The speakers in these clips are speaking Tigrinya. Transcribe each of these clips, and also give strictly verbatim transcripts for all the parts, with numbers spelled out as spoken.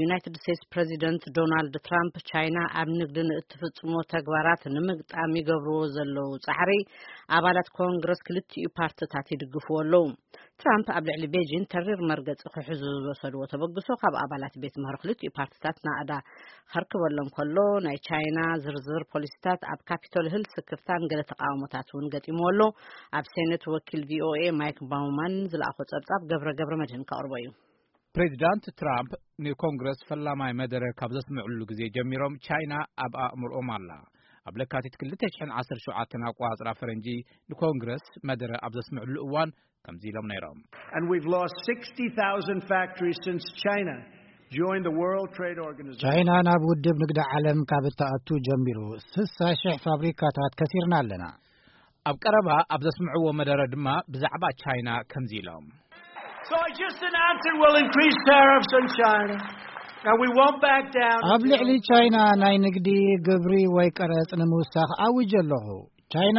የዩናይትድ ስቴትስ ፕሬዚደንት ዶናልድ ትራምፕ ቻይና ኣብ ንግድን እትፍጽሞ ተግባራት ንምግጣም ይገብርዎ ዘለው ጻዕሪ ኣባላት ኮንግረስ ክልቲኡ ፓርቲታት ይድግፍዎ ኣለው። ትራምፕ ኣብ ልዕሊ ቤጂንግ ተሪር መርገጽ ክሕዙ ዝወሰድዎ ተበግሶ ካብ ኣባላት ቤት ምክሪ ክልቲኡ ፓርቲታት ናዕዳ ከርክበሎም ከሎ ናይ ቻይና ዝርዝር ፖሊሲታት ኣብ ካፒቶል ሂል ስክፍታን ገለ ተቃውሞታት እውን ገጢምዎ ኣሎ። ኣብ ሴኔት ወኪል ቪኦኤ ማይክ ባውማን ዝለኣኾ ጸብጻብ ገብረ ገብረ መድህን ከቅርቦ እዩ። ፕሬዚዳንት ትራምፕ ንኮንግረስ ፈላማይ መደረ ካብ ዘስምዕሉ ግዜ ጀሚሮም ቻይና ኣብ ኣእምሮኦም ኣላ። ኣብ ለካቲት ክልተ ሽሕን ዓሰርተ ሸውዓተን ኣቆጻጽራ ፈረንጂ ንኮንግረስ መደረ ኣብ ዘስምዕሉ እዋን ከምዚ ኢሎም ነይሮም። And we've lost sixty thousand factories since China joined the World Trade Organization. ቻይና ናብ ውድብ ንግዲ ዓለም ካብ እትኣቱ ጀሚሩ ስልሳ ሽሕ ፋብሪካታት ከሲርና ኣለና። ኣብ ቀረባ ኣብ ዘስምዕዎ መደረ ድማ ብዛዕባ ቻይና ከምዚ ኢሎም So I just announced it will increase tariffs on China. Now we won't back down. ኣብ ልዕሊ ቻይና ናይ ንግዲ ግብሪ ወይ ቀረጽ ንምውሳኽ ኣውጀለኹ። ቻይና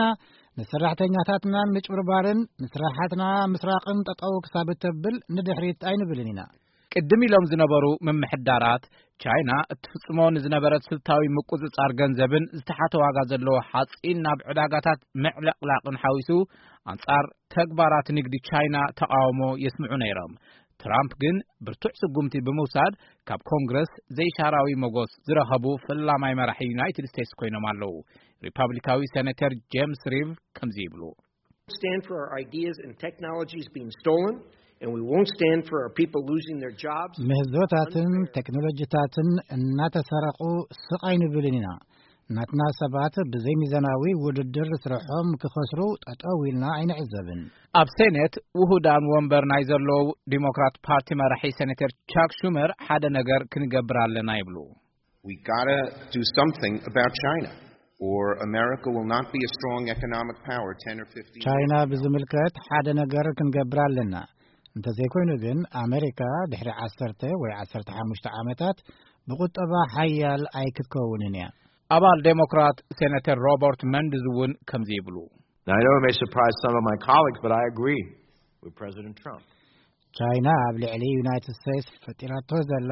ንሰራሕተኛታትና ምጭብርባርን ንስራሕትና ምስራቅን ጠጠው ክሳብ ተብል ንድሕሪት ኣይንብልን ኢና። ቅድም ኢሎም ዝነበሩ መምሕዳራት ቻይና እትፍጽሞ ንዝነበረት ስልታዊ ምቁጽጻር ገንዘብን ዝተሓተ ዋጋ ዘለዎ ሓጺን ናብ ዕዳጋታት ምዕለቕላቕን ሓዊሱ አንጻር ተግባራት ንግዲ ቻይና ተቃውሞ የስምዑ ነይሮም። ትራምፕ ግን ብርቱዕ ስጉምቲ ብምውሳድ ካብ ኮንግረስ ዘይሻራዊ መጎስ ዝረኸቡ ፈላማይ መራሒ ዩናይትድ ስቴትስ ኮይኖም ኣለው። ሪፐብሊካዊ ሴኔተር ጄምስ ሪቭ ከምዚ ይብሉ stand for our ideas and technologies being stolen and we won't stand for our people losing their jobs. ምህዞታትን ቴክኖሎጂታትን እናተሰረቁ ስቃይ ንብልን ኢና። ናትና ሰባት ብዘይ ሚዛናዊ ውድድር ስርሖም ክኸስሩ ጠጠው ኢልና ኣይንዕዘብን። ኣብ ሴኔት ውሁዳን ወንበር ናይ ዘለው ዲሞክራት ፓርቲ መራሒ ሴኔተር ቻክ ሹመር ሓደ ነገር ክንገብር ኣለና ይብሉ We gotta do something about China or America will not be a strong economic power ten or fifteen years. ቻይና ብዝምልከት ሓደ ነገር ክንገብር ኣለና። እንተዘይኮይኑ ግን ኣሜሪካ ድሕሪ ዓሰርተ ወይ ዓሰርተ ሓሙሽተ ዓመታት ብቁጠባ ሓያል ኣይክትከውንን እያ። አባል ዴሞክራት ሴኔተር ሮበርት መንድዝ እውን ከምዚ ይብሉ Now, I know it may surprise some of my colleagues, but I agree with President Trump. ቻይና ኣብ ልዕሊ ዩናይትድ ስቴትስ ፈጢራቶ ዘላ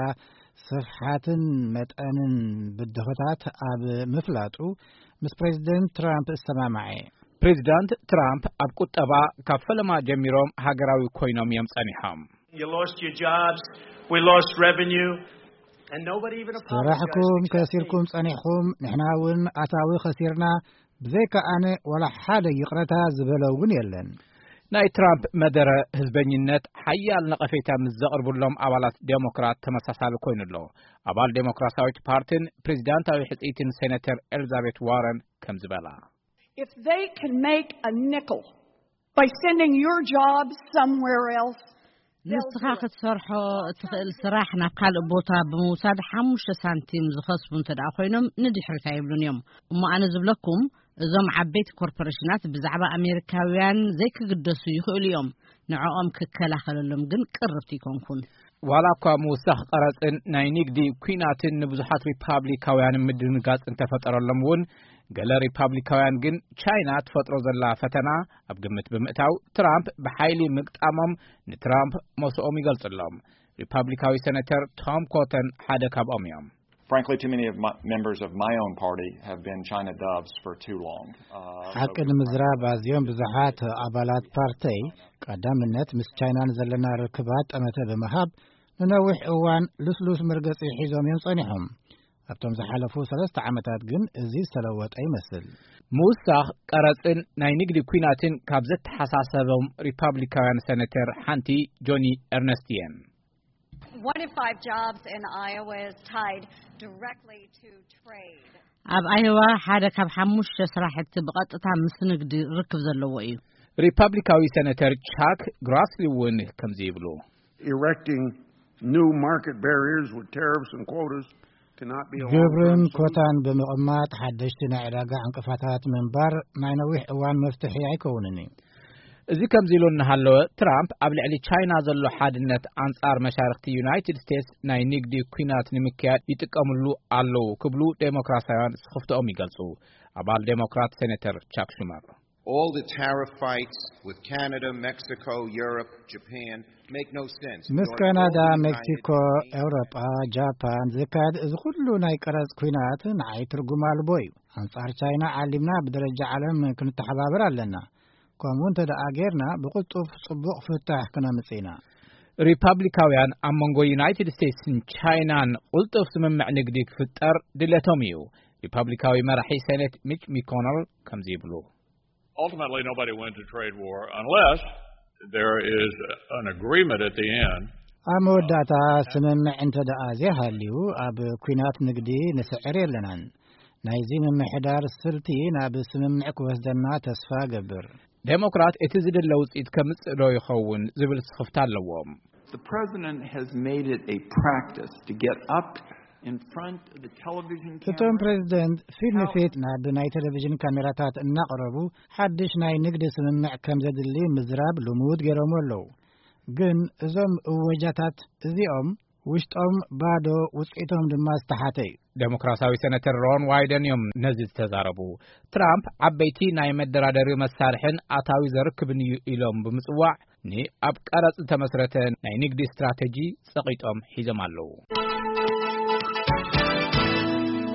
ስፍሓትን መጠንን ብድሆታት ኣብ ምፍላጡ ምስ ፕሬዚደንት ትራምፕ እስተማማዐ። ፕሬዚዳንት ትራምፕ ኣብ ቁጠባ ካብ ፈለማ ጀሚሮም ሃገራዊ ኮይኖም እዮም ጸኒሖም። You lost your jobs, we lost revenue. And nobody even apologized. ስራሕኩም ከሲርኩም ጸኒሕኩም ንሕና እውን ኣታዊ ኸሲርና ብዘይካ ኣነ ወላ ሓደ ይቕረታ ዝበለውን የለን። ናይ ትራምፕ መደረ ህዝበኝነት ሓያል ነቐፌታ ምስ ዘቕርብሎም ኣባላት ዴሞክራት ተመሳሳሊ ኮይኑሎ። ኣባል ዴሞክራሲያዊት ፓርቲን ፕሬዚዳንታዊ ሕጽኢትን ሴኔተር ኤሊዛቤት ዋረን ከም ዝበላ If they can make a nickel by sending your job somewhere else ንስኻ ክትሰርሖ እትኽእል ስራሕ ናብ ካልእ ቦታ ብምውሳድ ሓሙሽተ ሳንቲም ዝኸስቡ እንተደኣ ኮይኖም ንድሕሪት ኣይብሉን እዮም። እሞ ኣነ ዝብለኩም እዞም ዓበይቲ ኮርፖሬሽናት ብዛዕባ ኣሜሪካውያን ዘይክግደሱ ይኽእሉ እዮም። ንዕኦም ክከላኸለሎም ግን ቅርብቲ ይኮንኩን። ዋላ እኳ ምውሳኽ ቀረፅን ናይ ንግዲ ኩናትን ንብዙሓት ሪፓብሊካውያን ምድንጋጽ እንተፈጠረሎም እውን ገለ ሪፓብሊካውያን ግን ቻይና ትፈጥሮ ዘላ ፈተና ኣብ ግምት ብምእታው ትራምፕ ብሓይሊ ምቅጣሞም ንትራምፕ መስኦም ይገልጽሎም። ሪፓብሊካዊ ሴኔተር ቶም ኮተን ሓደ ካብኦም እዮም። Frankly, too many of my members of my own party have been China doves for too long. حق المزراب أزيون بزحات أبالات بارتي قدامنت مس ቻይናን ዘለና ርክባት ጠመተ በመሃብ ንነዊሕ እዋን ልስሉስ መርገጽ ሒዞም ይንጸኒሖም። ኣብቶም ዝሓለፉ ሰለስተ ዓመታት ግን እዚ ዝተለወጠ ይመስል። ሙሳኽ ቀረጽን ናይ ንግዲ ኩናትን ካብ ዘተሓሳሰቦም ሪፓብሊካውያን ሴኔተር ሓንቲ ጆኒ ኤርነስቲየን One in five jobs in Iowa is tied directly to trade. ኣብ ኣይዋ ሓደ ካብ ሓሙሽተ ስራሕቲ ብቐጥታ ምስ ንግዲ ርክብ ዘለዎ እዩ። ሪፓብሊካዊ ሴኔተር ቻክ ግራስሊ እውን ከምዚ ይብሉ Erecting new market barriers with tariffs and quotas cannot be a ግብርን ኮታን ብምቕማጥ ሓደሽቲ ናይ ዕዳጋ ዕንቅፋታት ምንባር ናይ ነዊሕ እዋን መፍትሒ ኣይከውንን እዩ። እዚ ከምዚ ኢሉ እናሃለወ ትራምፕ ኣብ ልዕሊ ቻይና ዘሎ ሓድነት አንጻር መሻርክቲ ዩናይትድ ስቴትስ ናይ ንግዲ ኩናት ንምክያድ ይጥቀምሉ ኣለው ክብሉ ዴሞክራሲያውያን ስኽፍትኦም ይገልጹ። ኣባል ዴሞክራት ሴኔተር ቻክ ሹመር All the tariff fights with Canada, Mexico, Europe, Japan make no sense. ምስ ካናዳ ሜክሲኮ ኤውሮጳ ጃፓን ዝካድ እዚ ኩሉ ናይ ቀረጽ ኩናት ንዓይ ትርጉም አልቦ እዩ አንጻር ቻይና ዓሊምና ብደረጃ ዓለም ክንተሓባበር ኣለና ከምኡን ተደኣ ጌርና ብቁጡፍ ጽቡቕ ፍታሕ ክነምጽኢና ሪፐብሊካውያን ኣብ መንጎ ዩናይትድ ስቴትስን ቻይናን ቁልጡፍ ስምምዕ ንግዲ ክፍጠር ድሌቶም እዩ ሪፐብሊካዊ መራሒ ሴኔት ሚች ሚኮነል ከምዚ ይብሉ Ultimately, nobody wins a trade war unless there is an agreement at the end. አመወዳታ ስምምዕ እንተደኣ ዘይሃልዩ ኣብ ኩናት ንግዲ ንስዕር የለናን ናይዚ ምምሕዳር ስልቲ ናብ ስምምዕ ክወስደና ተስፋ ገብር ዴሞክራት እቲ ዝደለ ውጽኢት ከምጽእ ዶ ይኸውን ዝብል ስኽፍታ ኣለዎም The president has made it a practice to get up in front of the television camera. The president film fit na binay television kameratat naqrabu haddish nay nigd smምዕ ከም ዘድሊ ምዝራብ ልሙድ ገረሙ ኣለው ግን እዞም ወጃታት እዚኦም ውሽጦም ባዶ ውጽኢቶም ድማ ዝተሓተይ ዴሞክራሲያዊ ሴኔተር ሮን ዋይደን እዮም ነዚ ተዛረቡ ትራምፕ ዓበይቲ ናይ መደራደሪ መሳርሕን ኣታዊ ዘርክብን ኢሎም ብምጽዋዕ ኒ ኣብ ቀረጽ ተመስረተ ናይ ንግዲ ስትራቴጂ ጸቂጦም ሒዞም ኣለው